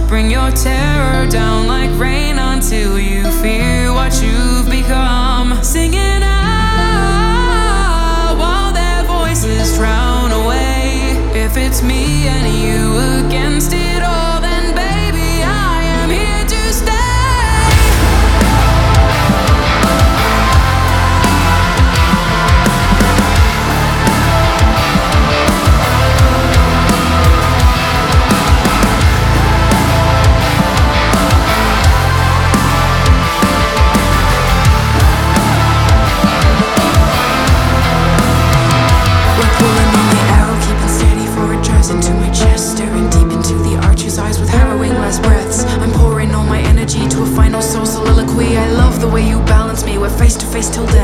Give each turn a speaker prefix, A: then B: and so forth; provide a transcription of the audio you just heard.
A: Bring your terror down like rain until you fear what you've become. Singing out while their voices drown away. If it's me and you against it all, then baby, I am here to stay. Into my chest, staring deep into the archer's eyes with harrowing last breaths. I'm pouring all my energy to a final soul soliloquy. I love the way you balance me, we're face to face till death.